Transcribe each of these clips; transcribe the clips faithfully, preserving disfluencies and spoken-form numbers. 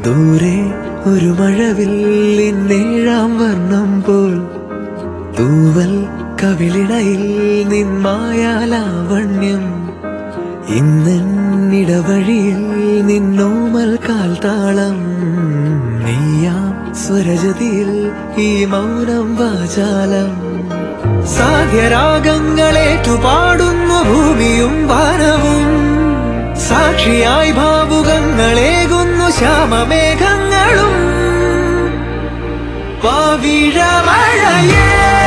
ദൂരെ ഒരു മഴവില്ലിന്നേഴാം വർണ്ണം പോൽ തൂവൽ കവിളിടയിൽ നിന്മായാലാവണ്യം ഇന്നിടവഴിയിൽ നിന്നോമൽ കാൽത്താളം നീയാം സ്വരജതിയിൽ ഈ മൗനം വാചാലം സാധ്യരാഗങ്ങളേറ്റു പാടുന്നു ഭൂമിയും വാനവും സാക്ഷിയായി ഭാവുകങ്ങളേകുന്നു ശ്യാമമേഘങ്ങളും പവിഴമഴയേ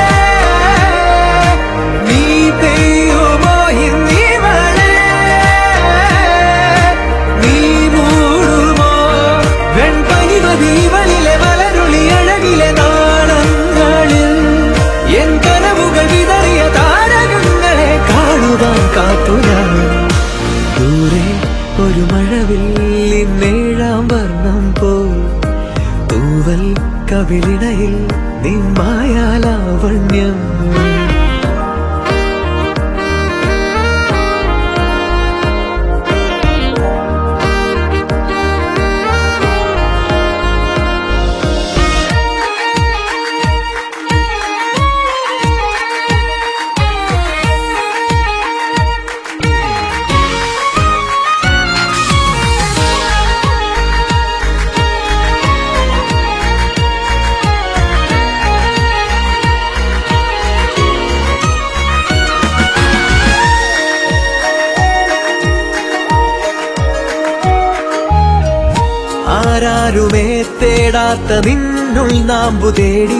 നീ പെയ്യുമോ ഇന്നിവളെ നീ മൂടുമോ വെൺപനിമതിവളിലെ മലരുളി അഴകിലെ നാളങ്ങളിൽ എൻ കനവുകൾ വിതറിയ താരകങ്ങളെ കാണുവാൻ കാത്തുനാ ദൂരെ ഒരു മഴവില്ലിന്നേഴാം വർണ്ണം പോൽ തൂവൽ കവിളിടയിൽ നിന്മായാലാവണ്യം ആരാരുമേ തേടാത്ത നിന്നുൾ നാമ്പു തേടി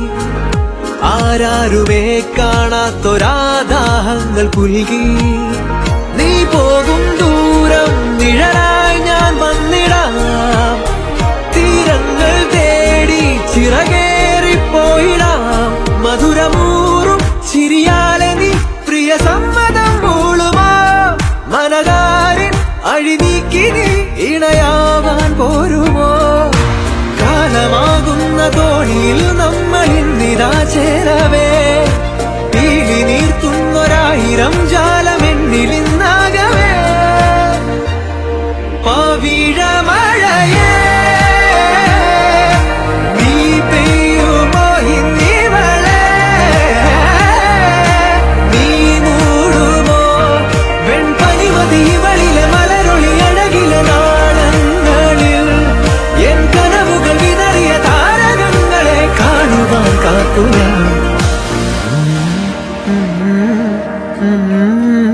ആരാരുമേ കാണാത്തൊരാദാഹങ്ങൾ പുൽകി നീ പോകും ദൂരം നിഴലായി ഞാൻ വന്നിടാം തീരങ്ങൾ തേടി ചിറകേറിപ്പോയിടാം മധുരമൂറും ചിരിയാലെ നീ പ്രിയ സമ്മതം മൂളുമാ മനതാരിൻ അഴിനീക്കി നീ ഇണയാവാൻ പോരുമോ കാലമാകുന്ന തോണിയിൽ നമ്മൾ ഇന്നിതാ ചേരവേ പീലി നീർത്തുന്നൊരായിരം ജാലമെന്നിലിന്നാകവേ പവിഴമഴയേ നീ പെയ്യുമോ ഇന്നിവളെ നീ മൂടുമോ വെൺപനിമതിവളിലെ മലരൊളി അഴകിലെ നാളങ്ങളിൽ എൻ കനവുകൾ വിതറിയ താരകങ്ങളെ കാണുവാൻ കാത്തുനാ